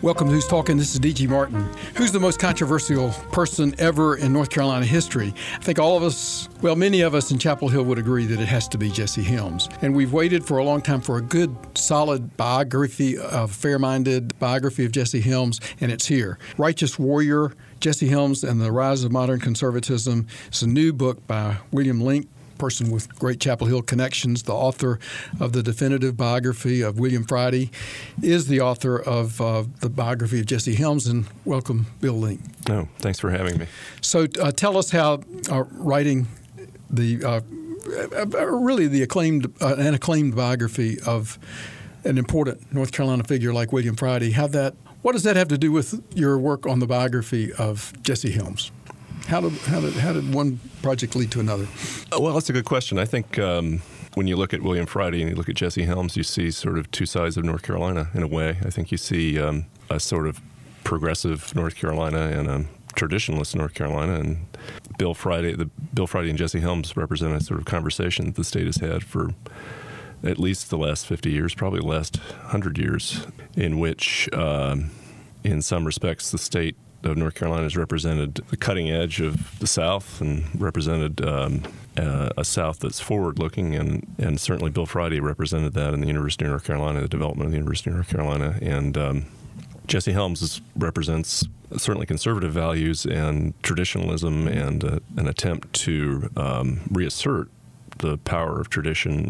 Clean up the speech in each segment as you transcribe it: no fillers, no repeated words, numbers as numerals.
Welcome to Who's Talking. This is D.G. Martin. Who's the most controversial person ever in North Carolina history? I think all of us, well, many of us in Chapel Hill would agree that it has to be Jesse Helms. And we've waited for a long time for a good, solid biography, a fair-minded biography of Jesse Helms, and it's here. Righteous Warrior, Jesse Helms and the Rise of Modern Conservatism. It's a new book by William Link, person with great Chapel Hill connections. The author of the definitive biography of William Friday is the author of the biography of Jesse Helms. And welcome, Bill Link. Oh, thanks for having me. So tell us how writing the really the acclaimed biography of an important North Carolina figure like William Friday, what does that have to do with your work on the biography of Jesse Helms? How did one project lead to another? Well, that's a good question. I think when you look at William Friday and you look at Jesse Helms, you see sort of two sides of North Carolina in a way. I think you see a sort of progressive North Carolina and a traditionalist North Carolina. And Bill Friday and Jesse Helms represent a sort of conversation that the state has had for at least the last 50 years, probably the last 100 years, in which, in some respects, the state of North Carolina has represented the cutting edge of the South and represented a South that's forward-looking, and certainly Bill Friday represented that in the University of North Carolina, the development of the University of North Carolina. And Jesse Helms represents certainly conservative values and traditionalism and an attempt to reassert the power of tradition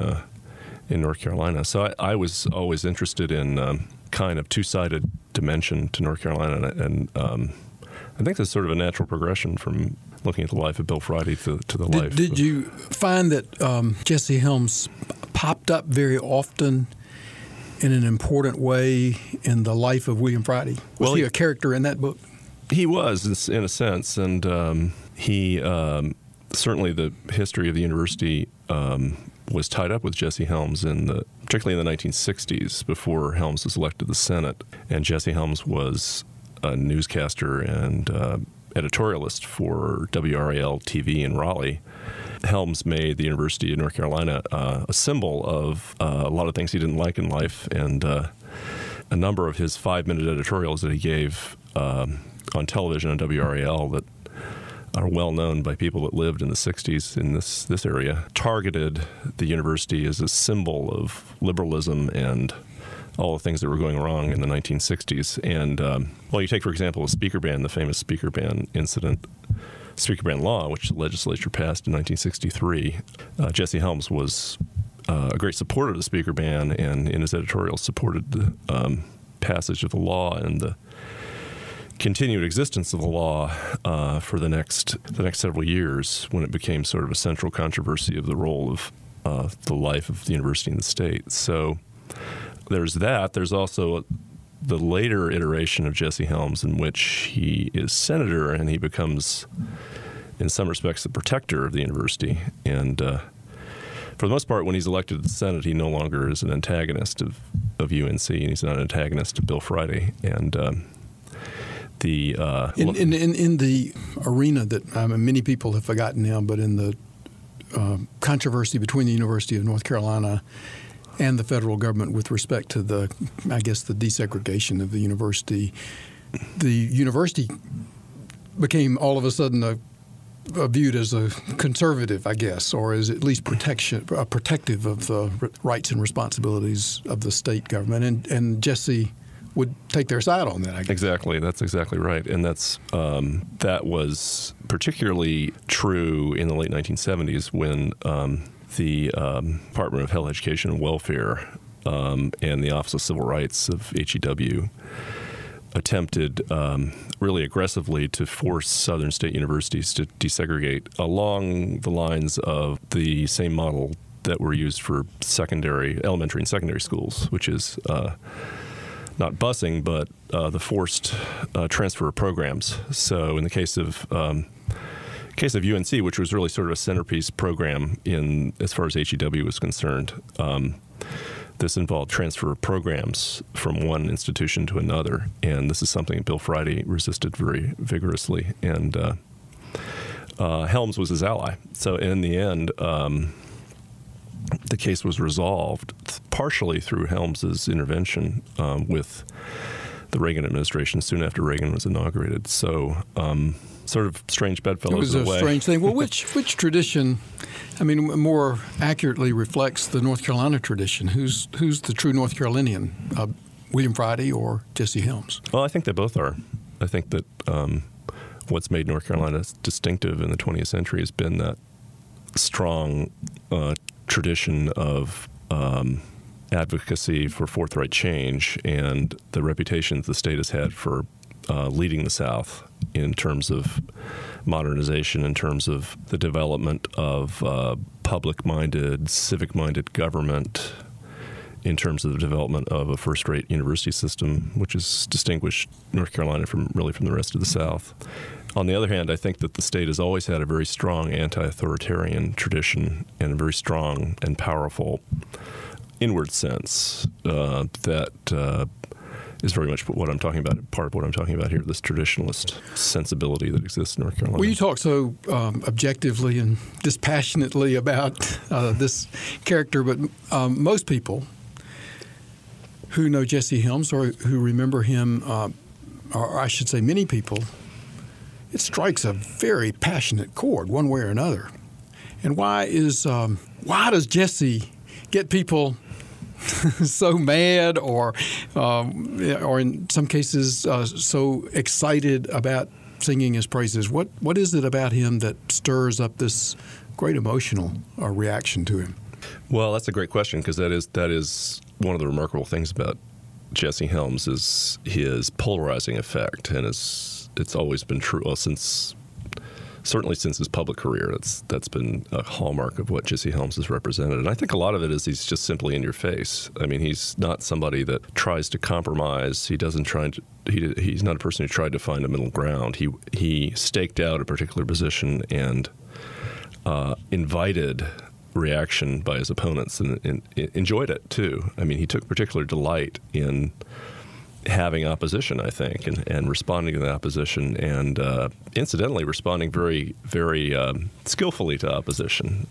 in North Carolina. So I was always interested in kind of two-sided dimension to North Carolina, and I think that's sort of a natural progression from looking at the life of Bill Friday to the life. Did you find that Jesse Helms popped up very often in an important way in the life of William Friday? Was he a character in that book? He was, in a sense, and he certainly the history of the university was tied up with Jesse Helms, particularly in the 1960s, before Helms was elected to the Senate. And Jesse Helms was a newscaster and editorialist for WRAL TV in Raleigh. Helms made the University of North Carolina a symbol of a lot of things he didn't like in life, and a number of his 5-minute editorials that he gave on television on WRAL that are well known by people that lived in the 60s in this area, targeted the university as a symbol of liberalism and all the things that were going wrong in the 1960s. And, you take, for example, the speaker ban, the famous speaker ban incident, speaker ban law, which the legislature passed in 1963. Jesse Helms was a great supporter of the speaker ban, and in his editorial supported the passage of the law and the continued existence of the law for the next several years, when it became sort of a central controversy of the role of the life of the university in the state. So there's that. There's also the later iteration of Jesse Helms, in which he is senator and he becomes, in some respects, the protector of the university. And for the most part, when he's elected to the Senate, he no longer is an antagonist of UNC, and he's not an antagonist of Bill Friday. And in the arena that many people have forgotten now, but in the controversy between the University of North Carolina and the federal government with respect to the desegregation of the university became all of a sudden viewed as a conservative, I guess, or as at least protective of the rights and responsibilities of the state government, and Jesse would take their side on that, I guess. Exactly. That's exactly right. And that was particularly true in the late 1970s when the Department of Health, Education, and Welfare and the Office of Civil Rights of HEW attempted really aggressively to force southern state universities to desegregate along the lines of the same model that were used for elementary and secondary schools, which is not busing, but the forced transfer of programs. So in the case of UNC, which was really sort of a centerpiece program as far as HEW was concerned, this involved transfer of programs from one institution to another, and this is something Bill Friday resisted very vigorously, and Helms was his ally. So in the end, the case was resolved partially through Helms's intervention with the Reagan administration soon after Reagan was inaugurated. So sort of strange bedfellows in a way. It was a strange thing. Well, which tradition, I mean, more accurately reflects the North Carolina tradition? Who's the true North Carolinian, William Friday or Jesse Helms? Well, I think they both are. I think that what's made North Carolina distinctive in the 20th century has been that strong tradition of advocacy for forthright change and the reputation that the state has had for leading the South in terms of modernization, in terms of the development of public-minded, civic-minded government, in terms of the development of a first-rate university system, which has distinguished North Carolina from the rest of the South. On the other hand, I think that the state has always had a very strong anti-authoritarian tradition and a very strong and powerful inward sense that is very much what I'm talking about, part of what I'm talking about here, this traditionalist sensibility that exists in North Carolina. Well, you talk so objectively and dispassionately about this character, but most people who know Jesse Helms or who remember him, or I should say many people, it strikes a very passionate chord one way or another. And why does Jesse get people so mad or in some cases so excited about singing his praises? What is it about him that stirs up this great emotional reaction to him? Well, that's a great question, because that is one of the remarkable things about Jesse Helms is his polarizing effect, and it's always been true certainly since his public career. That's been a hallmark of what Jesse Helms has represented. And I think a lot of it is he's just simply in your face. I mean, he's not somebody that tries to compromise. He's not a person who tried to find a middle ground. He staked out a particular position and invited reaction by his opponents and enjoyed it too. I mean, he took particular delight in having opposition, I think, and responding to the opposition, and incidentally responding very, very skillfully to opposition.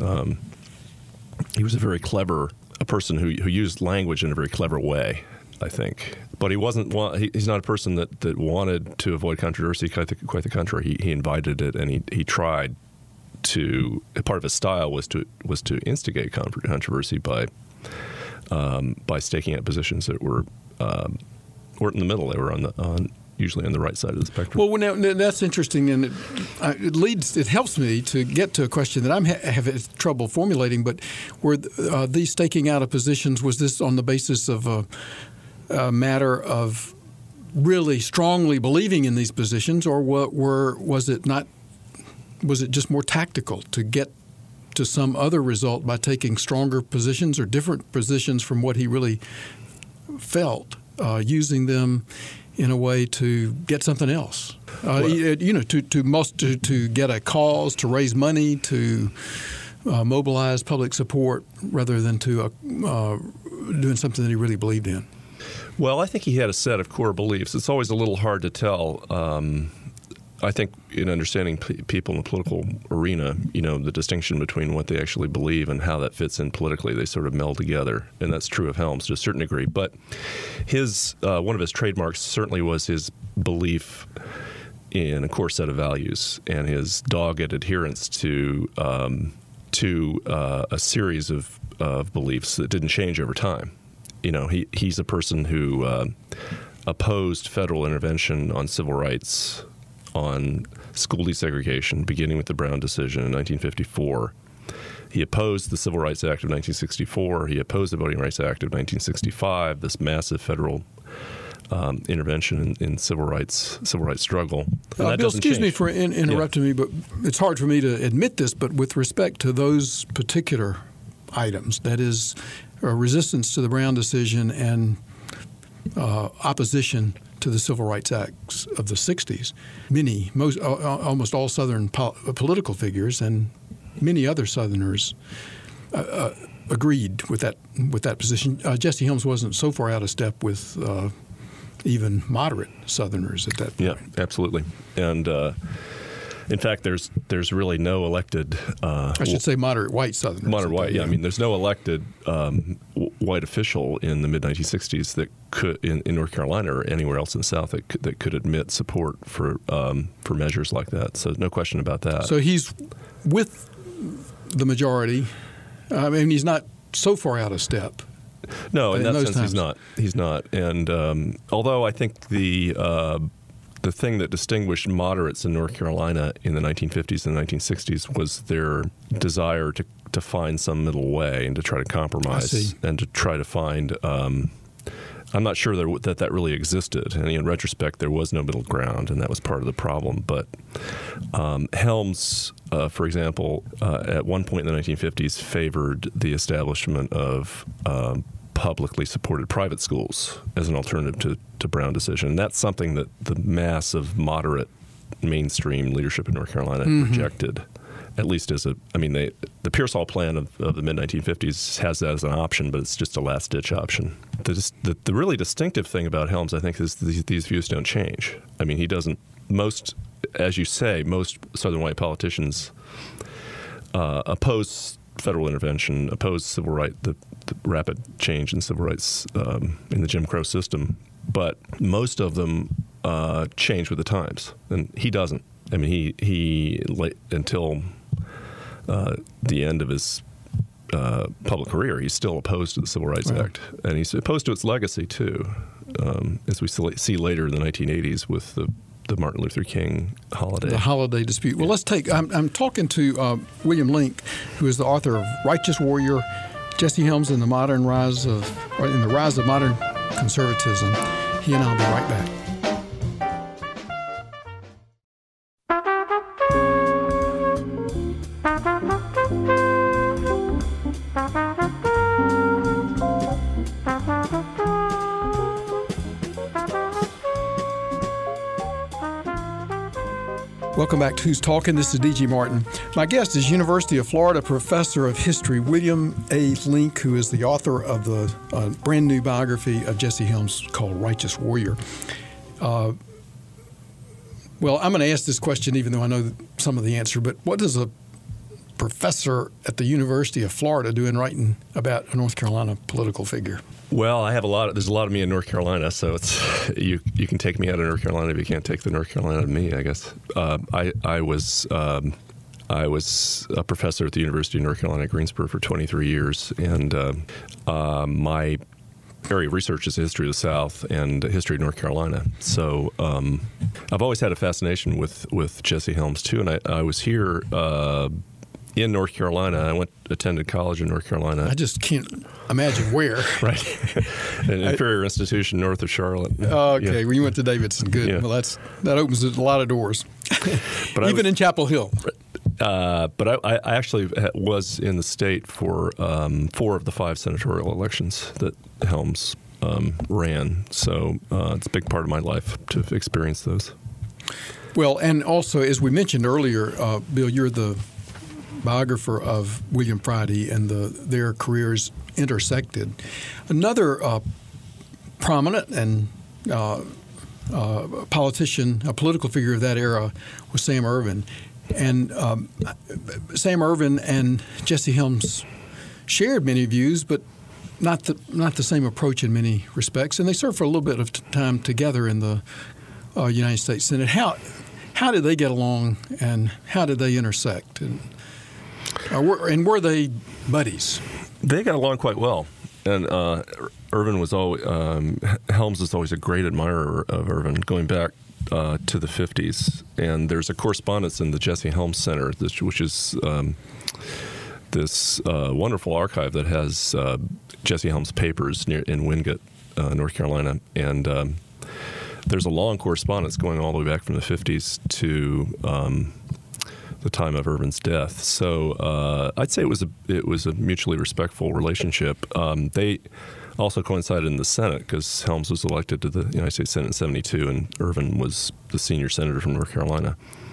He was a person who used language in a very clever way, I think. But he's not a person that wanted to avoid controversy. Quite the contrary. He invited it, and he tried to. Part of his style was to instigate controversy by staking out positions that weren't in the middle. They were usually on the right side of the spectrum. Well, now that's interesting, and it helps me to get to a question that I'm having trouble formulating. But were these staking out of positions, was this on the basis of a matter of really strongly believing in these positions, or was it not? Was it just more tactical to get to some other result by taking stronger positions or different positions from what he really felt? Using them in a way to get something else, to get a cause, to raise money, to mobilize public support, rather than to doing something that he really believed in. Well, I think he had a set of core beliefs. It's always a little hard to tell. I think in understanding people in the political arena, the distinction between what they actually believe and how that fits in politically, they sort of meld together. And that's true of Helms to a certain degree. But one of his trademarks certainly was his belief in a core set of values and his dogged adherence to a series of beliefs that didn't change over time. He's a person who opposed federal intervention on civil rights, on school desegregation, beginning with the Brown decision in 1954. He opposed the Civil Rights Act of 1964. He opposed the Voting Rights Act of 1965, this massive federal intervention in civil rights struggle. Bill, excuse me for interrupting me, but it's hard for me to admit this, but with respect to those particular items, that is resistance to the Brown decision and opposition to the Civil Rights Acts of the 60s, almost all Southern political figures and many other Southerners agreed with that position. Jesse Helms wasn't so far out of step with even moderate Southerners at that point. Yeah, absolutely. And in fact, there's really no elected. I should say moderate white Southerners. Moderate white, yeah. I mean, there's no elected white official in the mid-1960s that could, in North Carolina or anywhere else in the South, that could admit support for measures like that. So no question about that. So he's with the majority. I mean, he's not so far out of step. No, in that sense, times. He's not. And although I think the thing that distinguished moderates in North Carolina in the 1950s and 1960s was their desire to find some middle way and to try to compromise and to try to find. I'm not sure that really existed. And in retrospect, there was no middle ground, and that was part of the problem. But Helms, for example, at one point in the 1950s, favored the establishment of publicly supported private schools as an alternative to Brown decision. And that's something that the mass of moderate mainstream leadership in North Carolina rejected. At least the Pearsall plan of the mid-1950s has that as an option, but it's just a last-ditch option. The really distinctive thing about Helms, I think, is these views don't change. I mean, he doesn't. As you say, most Southern white politicians oppose federal intervention, oppose civil rights, the rapid change in civil rights in the Jim Crow system, but most of them change with the times, and he doesn't. I mean, he until the end of his public career, he's still opposed to the Civil Rights Act, and he's opposed to its legacy too, as we see later in the 1980s with the Martin Luther King holiday. The holiday dispute. Well, let's take. I'm talking to William Link, who is the author of Righteous Warrior, Jesse Helms in the Rise of Modern Conservatism. He and I'll be right back. Welcome back to Who's Talking. This is D.G. Martin. My guest is University of Florida professor of history, William A. Link, who is the author of the brand new biography of Jesse Helms called Righteous Warrior. Well, I'm going to ask this question even though I know some of the answer, but what does a professor at the University of Florida do in writing about a North Carolina political figure? Well, there's a lot of me in North Carolina, so it's you can take me out of North Carolina, but you can't take the North Carolina out of me, I guess. I was a professor at the University of North Carolina at Greensboro for 23 years, and my area of research is the history of the South and history of North Carolina. So I've always had a fascination with Jesse Helms too, and I was here in North Carolina. I attended college in North Carolina. I just can't imagine where. Right. An inferior institution north of Charlotte. Okay. Well, you went to Davidson. Good. Yeah. Well, that opens a lot of doors. But even in Chapel Hill. But I actually was in the state for 4 of the 5 senatorial elections that Helms ran. So it's a big part of my life to experience those. Well, and also, as we mentioned earlier, Bill, you're the biographer of William Friday, and their careers intersected. Another prominent and politician, a political figure of that era, was Sam Ervin. And Sam Ervin and Jesse Helms shared many views, but not the same approach in many respects. And they served for a little bit of time together in the United States Senate. How did they get along, and how did they intersect? And were they buddies? They got along quite well. And Ervin was always Helms was always a great admirer of Ervin, going back to the 50s. And there's a correspondence in the Jesse Helms Center, which is this wonderful archive that has Jesse Helms' papers in Wingate, North Carolina. And there's a long correspondence going all the way back from the 50s to the time of Ervin's death. So I'd say it was a mutually respectful relationship. They also coincided in the Senate because Helms was elected to the United States Senate in 1972, and Ervin was the senior senator from North Carolina.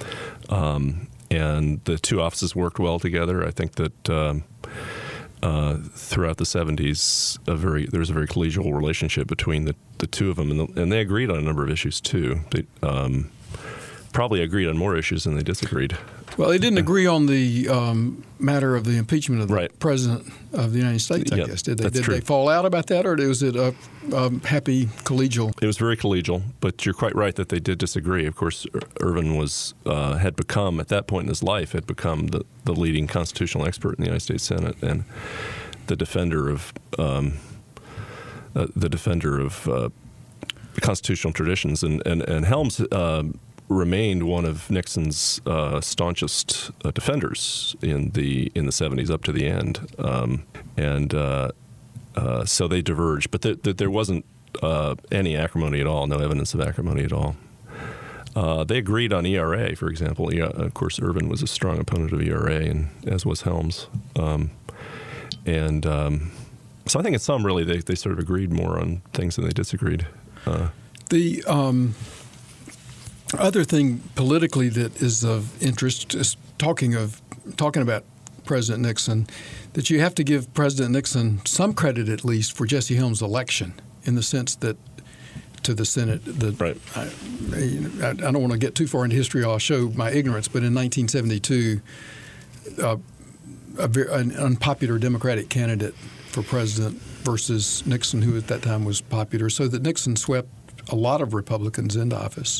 And the two offices worked well together. I think that throughout the 70s, there was a very collegial relationship between the two of them, and they agreed on a number of issues too. probably agreed on more issues than they disagreed. Well, they didn't agree on the matter of the impeachment of the Right. President of the United States, I guess. Did they? That's Did true. they fall out about that, or was it a happy collegial? It was very collegial, but you're quite right that they did disagree. Of course, Irvin had become, at that point in his life, the leading constitutional expert in the United States Senate and the defender of constitutional traditions. And Helms remained one of Nixon's staunchest defenders in the 70s up to the end, so they diverged. But there wasn't any acrimony at all, no evidence of acrimony at all. They agreed on ERA, for example. Of course, Irvin was a strong opponent of ERA, and as was Helms. So I think in some, really, they sort of agreed more on things than they disagreed. The other thing politically that is of interest is talking about President Nixon, that you have to give President Nixon some credit at least for Jesse Helms' election, in the sense that to the Senate. Right. I don't want to get too far into history. I'll show my ignorance. But in 1972, an unpopular Democratic candidate for president versus Nixon, who at that time was popular, so that Nixon swept a lot of Republicans into office.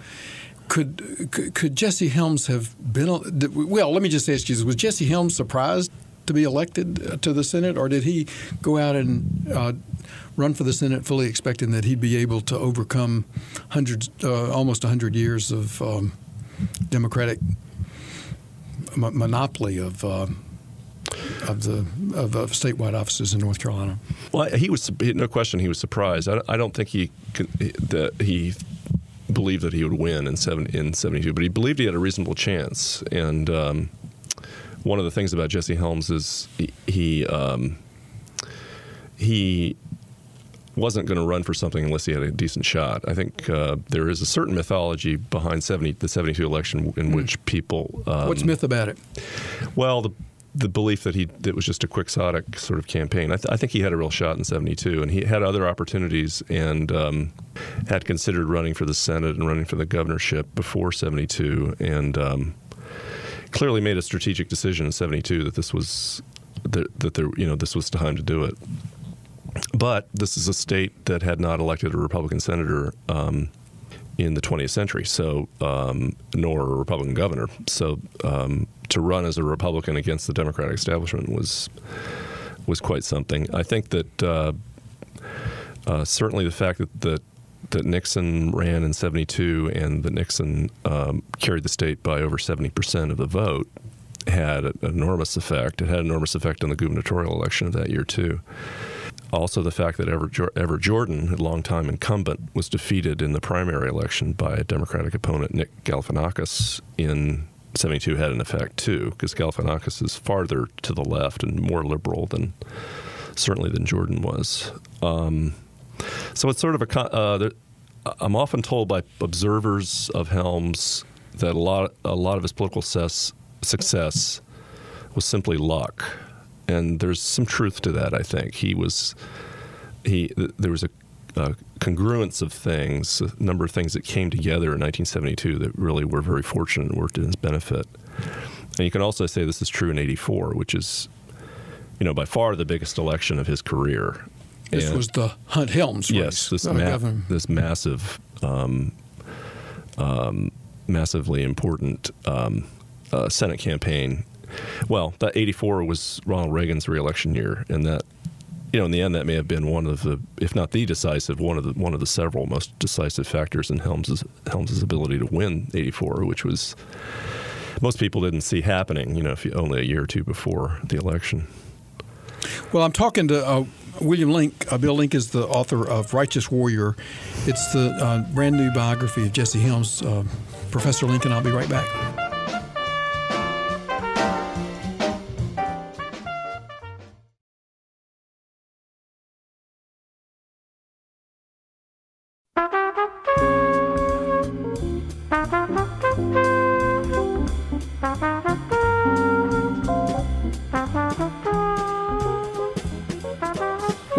Could Jesse Helms have been? Well, let me just ask you: was Jesse Helms surprised to be elected to the Senate, or did he go out and run for the Senate fully expecting that he'd be able to overcome almost 100 years of Democratic monopoly of statewide offices in North Carolina? Well, no question he was surprised. I don't think he believed that he would win in 72, but he believed he had a reasonable chance. And one of the things about Jesse Helms is he wasn't going to run for something unless he had a decent shot. I think there is a certain mythology behind the 72 election in which people... What's myth about it? Well, the belief that it was just a quixotic sort of campaign. I think he had a real shot in 72, and he had other opportunities and had considered running for the Senate and running for the governorship before 72, and clearly made a strategic decision in 72 that this was this was time to do it. But this is a state that had not elected a Republican senator in the 20th century, so nor a Republican governor. So to run as a Republican against the Democratic establishment was quite something. I think that certainly the fact that Nixon ran in 72 and that Nixon carried the state by over 70% of the vote had an enormous effect. It had an enormous effect on the gubernatorial election of that year, too. Also, the fact that Everett Jordan, a longtime incumbent, was defeated in the primary election by a Democratic opponent, Nick Galifianakis, in 72 had an effect, too, because Galifianakis is farther to the left and more liberal than Jordan was. So it's sort of I'm often told by observers of Helms that a lot of his political success was simply luck. And there's some truth to that, I think. There was a congruence of things, a number of things that came together in 1972 that really were very fortunate and worked in his benefit. And you can also say this is true in 84, which is, by far the biggest election of his career. This was the Hunt Helms race. Yes, this massive, massively important Senate campaign. Well, that 84 was Ronald Reagan's re-election year, and that, in the end, that may have been one of the, if not the decisive, one of the several most decisive factors in Helms's ability to win 84, which was most people didn't see happening. Only a year or two before the election. Well, I'm talking to William Link. Bill Link is the author of Righteous Warrior. It's the brand new biography of Jesse Helms. Professor Lincoln, I'll be right back.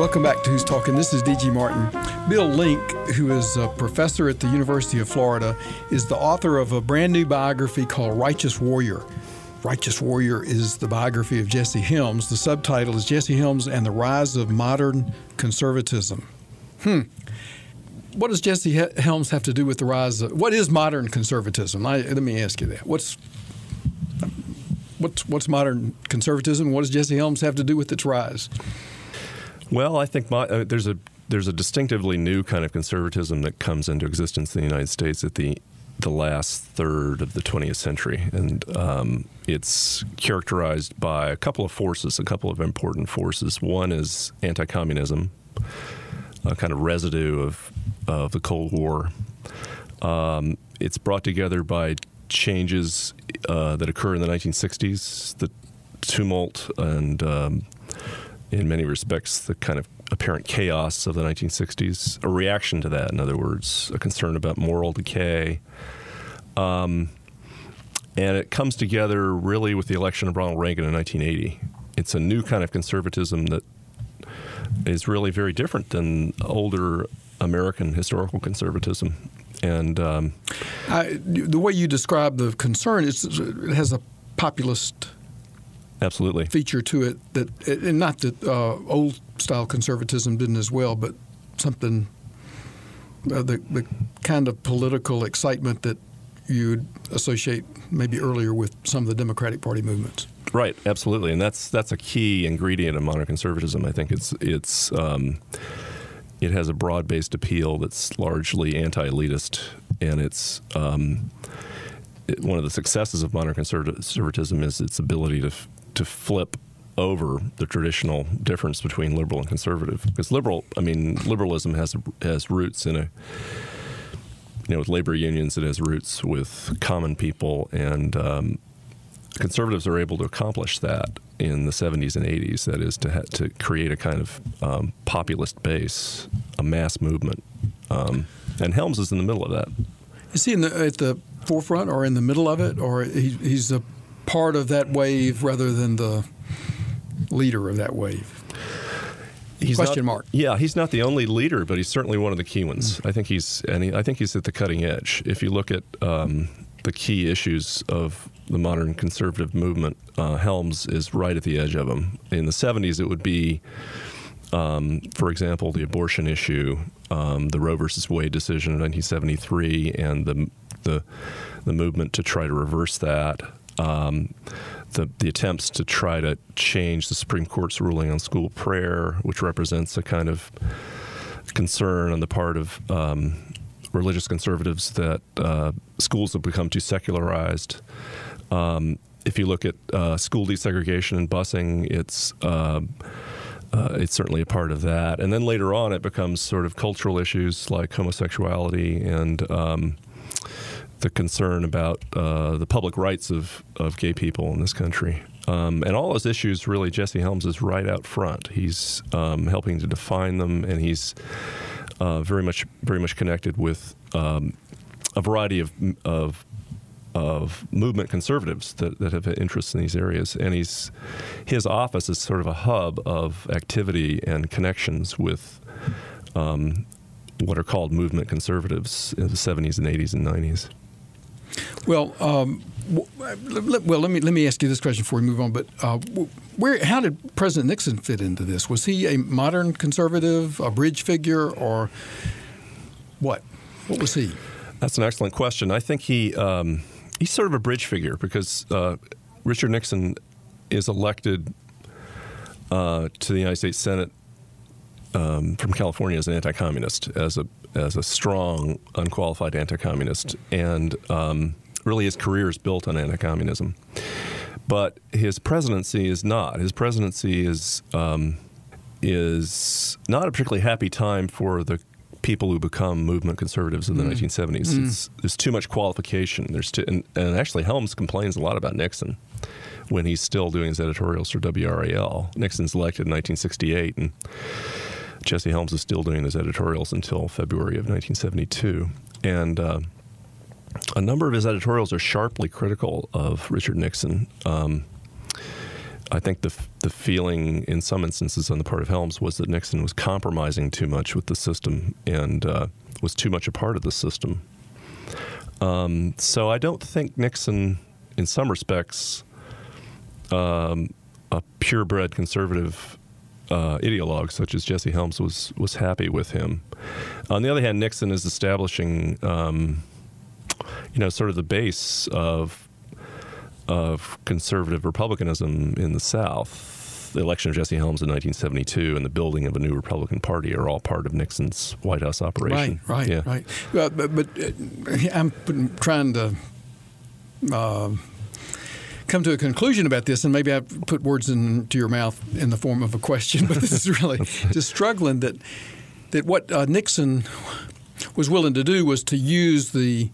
Welcome back to Who's Talking. This is D.G. Martin. Bill Link, who is a professor at the University of Florida, is the author of a brand new biography called Righteous Warrior. Righteous Warrior is the biography of Jesse Helms. The subtitle is Jesse Helms and the Rise of Modern Conservatism. What does Jesse Helms have to do with the rise of... What is modern conservatism? Let me ask you that. What's modern conservatism? What does Jesse Helms have to do with its rise? Well, I think there's a distinctively new kind of conservatism that comes into existence in the United States at the last third of the 20th century, and it's characterized by a couple of important forces. One is anti-communism, a kind of residue of the Cold War. It's brought together by changes that occur in the 1960s, the tumult and, in many respects, the kind of apparent chaos of the 1960s, a reaction to that, in other words, a concern about moral decay. And it comes together really with the election of Ronald Reagan in 1980. It's a new kind of conservatism that is really very different than older American historical conservatism. And the way you describe the concern, it has a populist absolutely feature to it, that, and not that old-style conservatism didn't as well, but something, the kind of political excitement that you'd associate maybe earlier with some of the Democratic Party movements. Right, absolutely, and that's a key ingredient of modern conservatism. I think it has a broad-based appeal that's largely anti-elitist, and it's one of the successes of modern conservatism is its ability to flip over the traditional difference between liberal and conservative. Because liberalism has roots in with labor unions, it has roots with common people, and conservatives are able to accomplish that in the 70s and 80s. That is to create a kind of populist base, a mass movement, and Helms is in the middle of that. Is he at the forefront, or in the middle of it, or he's a part of that wave rather than the leader of that wave? Question mark. Yeah, he's not the only leader, but he's certainly one of the key ones. I think he's at the cutting edge. If you look at the key issues of the modern conservative movement, Helms is right at the edge of them. In the 70s, it would be, for example, the abortion issue, the Roe versus Wade decision in 1973, and the movement to try to reverse that. The attempts to try to change the Supreme Court's ruling on school prayer, which represents a kind of concern on the part of religious conservatives that schools have become too secularized. If you look at school desegregation and busing, it's certainly a part of that. And then later on, it becomes sort of cultural issues like homosexuality and the concern about the public rights of gay people in this country. And all those issues, really, Jesse Helms is right out front. He's helping to define them, and he's very much connected with a variety of movement conservatives that have interests in these areas. And his office is sort of a hub of activity and connections with what are called movement conservatives in the 70s and 80s and 90s. Well, let me ask you this question before we move on. But how did President Nixon fit into this? Was he a modern conservative, a bridge figure, or what? What was he? That's an excellent question. I think he's sort of a bridge figure because Richard Nixon is elected to the United States Senate from California as an anti-communist, as a strong, unqualified anti-communist, and really his career is built on anti-communism. But his presidency is not. His presidency is not a particularly happy time for the people who become movement conservatives in the 1970s. There's too much qualification. And actually Helms complains a lot about Nixon when he's still doing his editorials for WRAL. Nixon's elected in 1968, and Jesse Helms is still doing his editorials until February of 1972. And a number of his editorials are sharply critical of Richard Nixon. I think the feeling in some instances on the part of Helms was that Nixon was compromising too much with the system and was too much a part of the system. So I don't think Nixon, in some respects, a purebred conservative ideologue such as Jesse Helms was happy with him. On the other hand, Nixon is establishing, sort of the base of conservative republicanism in the South. The election of Jesse Helms in 1972 and the building of a new Republican Party are all part of Nixon's White House operation. Right. But I'm trying to come to a conclusion about this, and maybe I put words into your mouth in the form of a question, but this is really just struggling that what Nixon was willing to do was to use the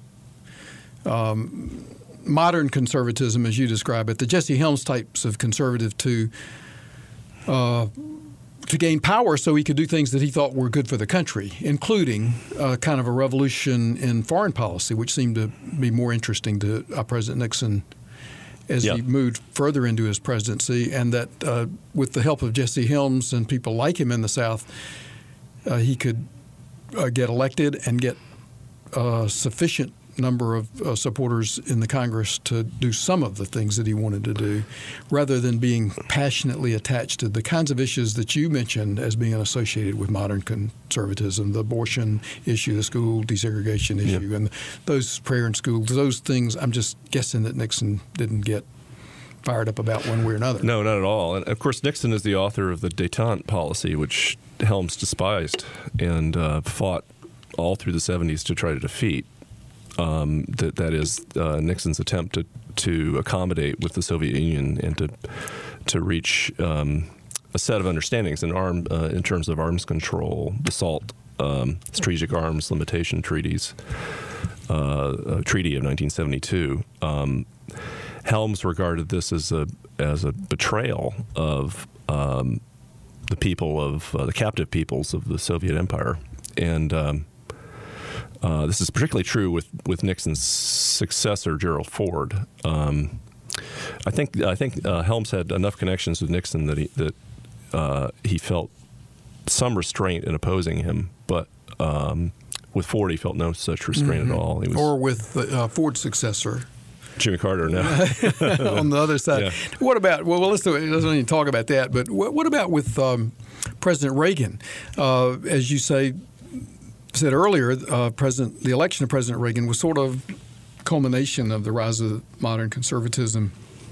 modern conservatism, as you describe it, the Jesse Helms types of conservative to gain power so he could do things that he thought were good for the country, including kind of a revolution in foreign policy, which seemed to be more interesting to President Nixon as he moved further into his presidency, and that with the help of Jesse Helms and people like him in the South, he could get elected and get a sufficient number of supporters in the Congress to do some of the things that he wanted to do, rather than being passionately attached to the kinds of issues that you mentioned as being associated with modern conservatism, the abortion issue, the school desegregation issue, and those prayer in schools, those things. I'm just guessing that Nixon didn't get fired up about one way or another. No, not at all. And of course, Nixon is the author of the détente policy, which Helms despised and fought all through the 70s to try to defeat. That is Nixon's attempt to accommodate with the Soviet Union and to reach a set of understandings in terms of arms control, the SALT, strategic arms limitation treaties, Treaty of 1972. Helms regarded this as a betrayal of the people of the captive peoples of the Soviet Empire, and this is particularly true with Nixon's successor, Gerald Ford. I think Helms had enough connections with Nixon that he felt some restraint in opposing him, but with Ford he felt no such restraint at all. Or with Ford's successor, Jimmy Carter. No, on the other side. Yeah. What about? Well, let's even talk about that. But what about with President Reagan? As you said earlier, the election of President Reagan was sort of culmination of the rise of modern conservatism.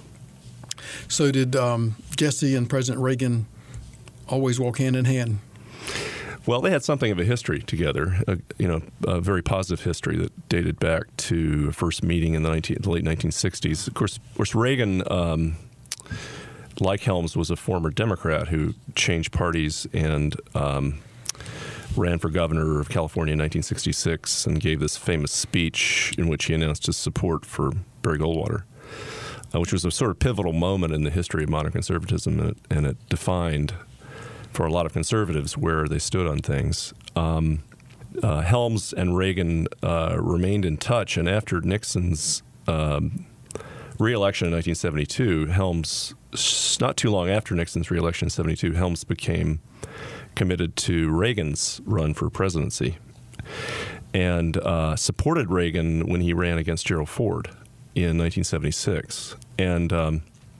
So did Jesse and President Reagan always walk hand in hand? Well, they had something of a history together, a very positive history that dated back to a first meeting in the late 1960s. Of course, Reagan, like Helms, was a former Democrat who changed parties and ran for governor of California in 1966 and gave this famous speech in which he announced his support for Barry Goldwater, which was a sort of pivotal moment in the history of modern conservatism, and it defined for a lot of conservatives where they stood on things. Helms and Reagan remained in touch, and after Nixon's re-election in 1972, Helms, not too long after Nixon's re-election in 1972, Helms became committed to Reagan's run for presidency and supported Reagan when he ran against Gerald Ford in 1976. And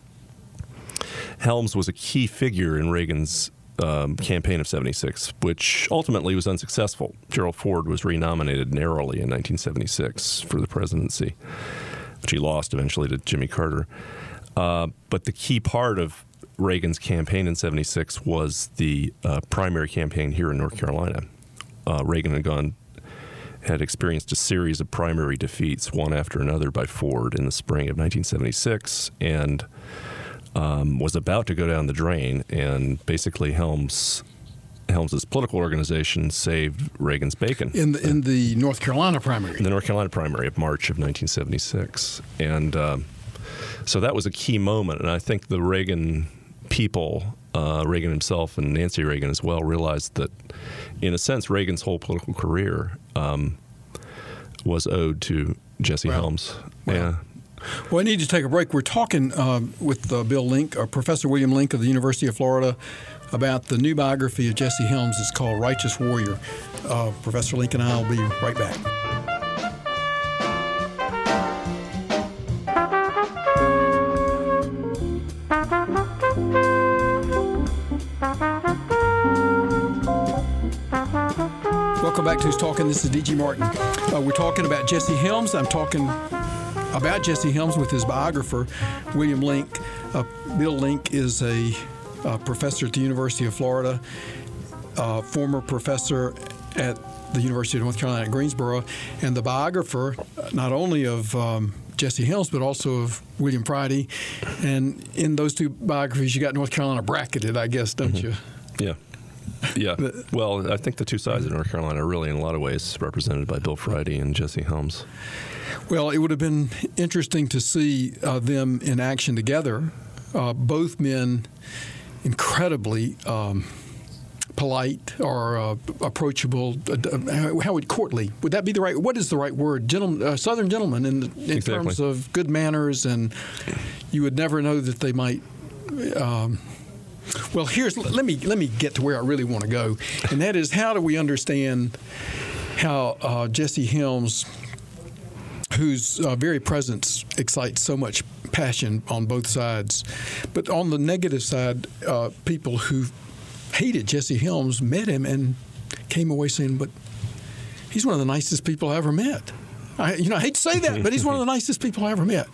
Helms was a key figure in Reagan's campaign of 76, which ultimately was unsuccessful. Gerald Ford was renominated narrowly in 1976 for the presidency, which he lost eventually to Jimmy Carter. But the key part of Reagan's campaign in 76 was the primary campaign here in North Carolina. Reagan had experienced a series of primary defeats, one after another, by Ford in the spring of 1976, and was about to go down the drain. And basically, Helms's political organization saved Reagan's bacon in the North Carolina primary. In the North Carolina primary of March of 1976, and so that was a key moment. And I think the Reagan people, Reagan himself and Nancy Reagan as well, realized that, in a sense, Reagan's whole political career was owed to Jesse Helms. Well, Well, I need to take a break. We're talking with Bill Link, Professor William Link of the University of Florida, about the new biography of Jesse Helms. It's called Righteous Warrior. Professor Link and I will be right back. Welcome back to Who's Talking. This is D.G. Martin. We're talking about Jesse Helms. I'm talking about Jesse Helms with his biographer, William Link. Bill Link is a professor at the University of Florida, former professor at the University of North Carolina at Greensboro, and the biographer not only of Jesse Helms, but also of William Friday. And in those two biographies, you got North Carolina bracketed, I guess, don't you? Yeah. Yeah. Well, I think the two sides of North Carolina are really, in a lot of ways, represented by Bill Friday and Jesse Helms. Well, it would have been interesting to see them in action together. Both men incredibly polite or approachable. How would courtly? Would that be the right? What is the right word? Southern gentlemen in exactly. terms of good manners, and you would never know that they might. Well, let me get to where I really want to go, and that is, how do we understand how Jesse Helms, whose very presence excites so much passion on both sides, but on the negative side, people who hated Jesse Helms met him and came away saying, "But he's one of the nicest people I ever met." I hate to say that, but he's one of the nicest people I ever met.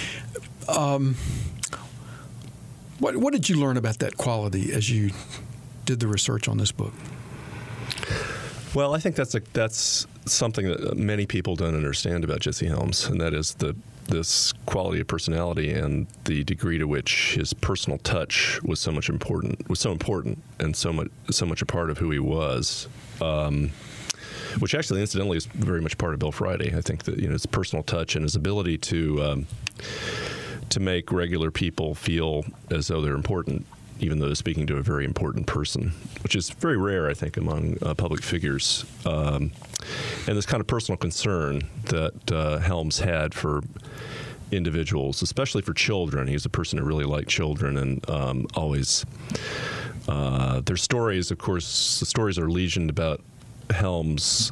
What did you learn about that quality as you did the research on this book? Well, I think that's something that many people don't understand about Jesse Helms, and that is this quality of personality and the degree to which his personal touch was so important, and so much a part of who he was. Which actually, incidentally, is very much part of Bill Friday. I think that his personal touch and his ability to make regular people feel as though they're important, even though they're speaking to a very important person, which is very rare, I think, among public figures. And this kind of personal concern that Helms had for individuals, especially for children. He was a person who really liked children, and always their stories, of course, the stories are legioned about Helms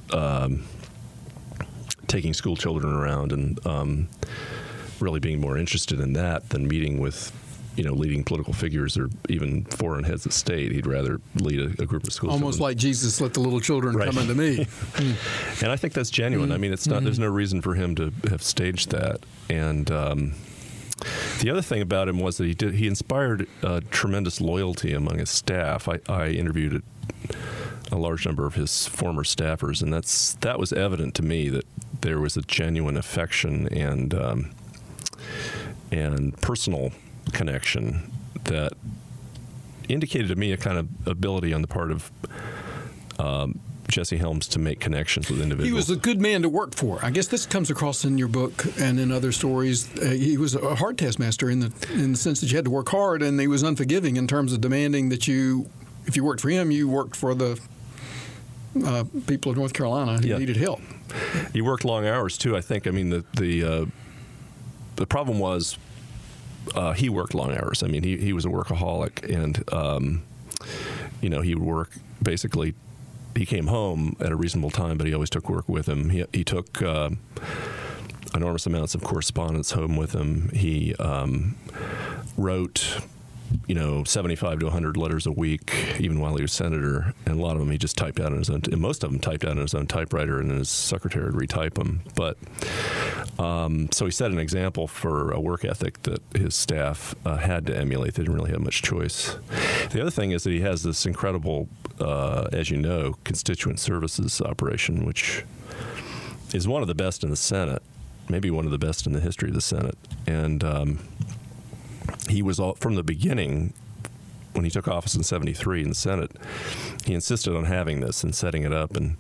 taking school children around and really being more interested in that than meeting with, leading political figures or even foreign heads of state. He'd rather lead a group of school children. Almost like Jesus, let the little children come unto me. And I think that's genuine. I mean, it's not. There's no reason for him to have staged that. And the other thing about him was that he inspired tremendous loyalty among his staff. I interviewed a large number of his former staffers, and that was evident to me that there was a genuine affection and personal connection that indicated to me a kind of ability on the part of Jesse Helms to make connections with individuals. He was a good man to work for. I guess this comes across in your book and in other stories. He was a hard taskmaster in the sense that you had to work hard, and he was unforgiving in terms of demanding that if you worked for him, you worked for the people of North Carolina who needed help. He worked long hours too. I think. I mean, the problem was he worked long hours. I mean, he was a workaholic, and he would work basically. He came home at a reasonable time, but he always took work with him. He took enormous amounts of correspondence home with him. He wrote 75 to 100 letters a week, even while he was senator, and a lot of them he just typed out on his own. And most of them typed out on his own typewriter, and then his secretary would retype them. But so he set an example for a work ethic that his staff had to emulate. They didn't really have much choice. The other thing is that he has this incredible, as you know, constituent services operation, which is one of the best in the Senate, maybe one of the best in the history of the Senate, and. He was from the beginning, when he took office in 1973 in the Senate, he insisted on having this and setting it up. And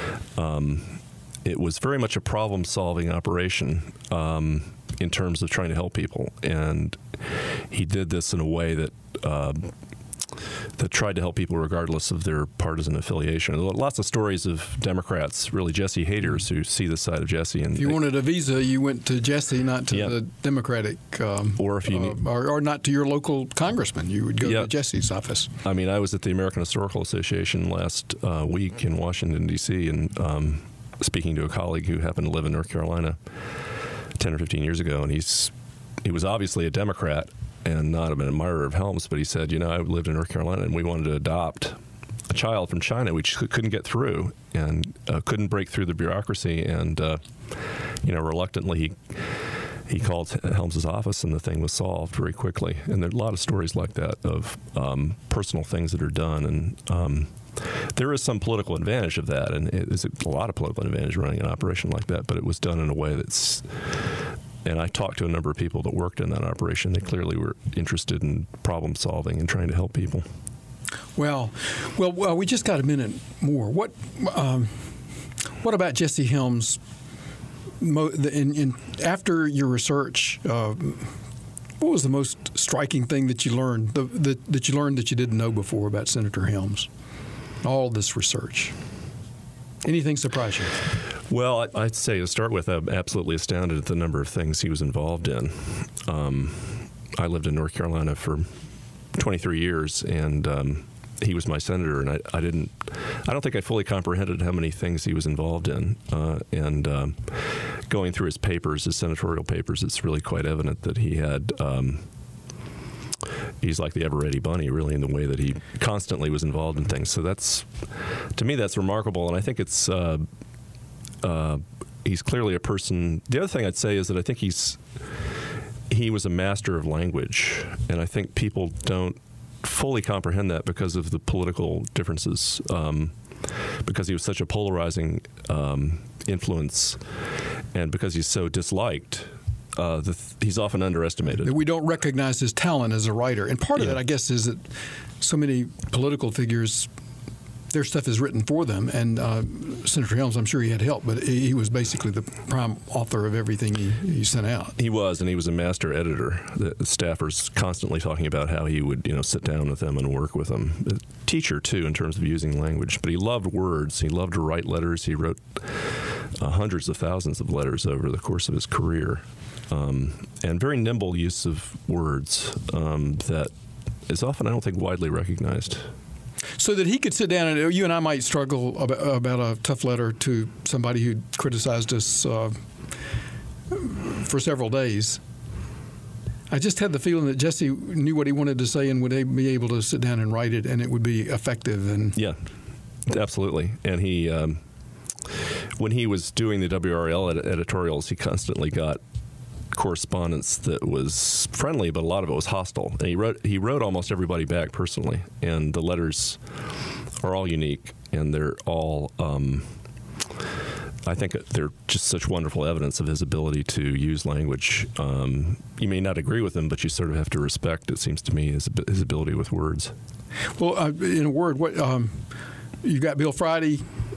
it was very much a problem-solving operation in terms of trying to help people. And he did this in a way that that tried to help people regardless of their partisan affiliation. Lots of stories of Democrats, really Jesse haters, who see the side of Jesse. And if you wanted a visa, you went to Jesse, not to the Democratic, or if you or not to your local congressman. You would go to Jesse's office. I mean, I was at the American Historical Association last week in Washington, D.C., and speaking to a colleague who happened to live in North Carolina 10 or 15 years ago, and he was obviously a Democrat and not an admirer of Helms, but he said, I lived in North Carolina and we wanted to adopt a child from China, which couldn't get through and couldn't break through the bureaucracy. And, reluctantly, he called Helms's office and the thing was solved very quickly. And there are a lot of stories like that of personal things that are done. And there is some political advantage of that. And there's a lot of political advantage running an operation like that, but it was done in a way that's... And I talked to a number of people that worked in that operation. They clearly were interested in problem solving and trying to help people. Well, we just got a minute more. What about Jesse Helms? After your research, what was the most striking thing that you learned? That you learned that you didn't know before about Senator Helms? All this research. Anything surprise you? Well, I'd say to start with, I'm absolutely astounded at the number of things he was involved in. I lived in North Carolina for 23 years, and he was my senator, and I don't think I fully comprehended how many things he was involved in. And going through his papers, his senatorial papers, it's really quite evident that he had. He's like the ever-ready bunny, really, in the way that he constantly was involved in things. So to me, that's remarkable, and I think it's. He's clearly a person. The other thing I'd say is that I think he was a master of language, and I think people don't fully comprehend that because of the political differences, because he was such a polarizing influence, and because he's so disliked. He's often underestimated. We don't recognize his talent as a writer. And part of it, I guess, is that so many political figures, their stuff is written for them. And Senator Helms, I'm sure he had help, but he was basically the prime author of everything he sent out. He was, and he was a master editor. The staffers constantly talking about how he would, sit down with them and work with them. A teacher, too, in terms of using language. But he loved words. He loved to write letters. He wrote hundreds of thousands of letters over the course of his career. And very nimble use of words that is often, I don't think, widely recognized. So that he could sit down and you and I might struggle about a tough letter to somebody who criticized us for several days. I just had the feeling that Jesse knew what he wanted to say and would be able to sit down and write it, and it would be effective. And yeah, absolutely. And he, when he was doing the WRAL editorials, he constantly got correspondence that was friendly, but a lot of it was hostile. And he wrote almost everybody back personally, and the letters are all unique, and they're all. I think they're just such wonderful evidence of his ability to use language. You may not agree with him, but you sort of have to respect, it seems to me, his ability with words. Well, in a word, what you've got Bill Friday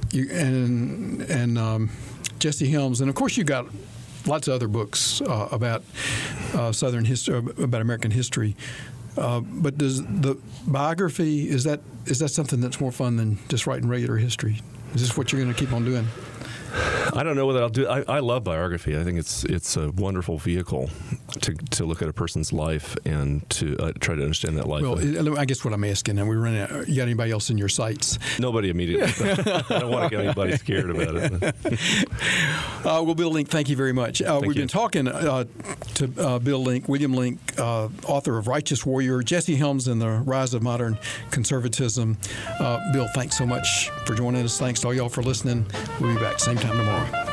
and Jesse Helms, and of course you've got lots of other books about Southern history, about American history. But does the biography, is that something that's more fun than just writing regular history? Is this what you're going to keep on doing? I don't know whether I'll do. I love biography. I think it's a wonderful vehicle to look at a person's life and to try to understand that life. Well, I guess what I'm asking, and we're running out. You got anybody else in your sights? Nobody immediately. I don't want to get anybody scared about it. Well, Bill Link, thank you very much. We've been talking to Bill Link, William Link, author of Righteous Warrior, Jesse Helms and the Rise of Modern Conservatism. Bill, thanks so much for joining us. Thanks to all y'all for listening. We'll be back same time tomorrow.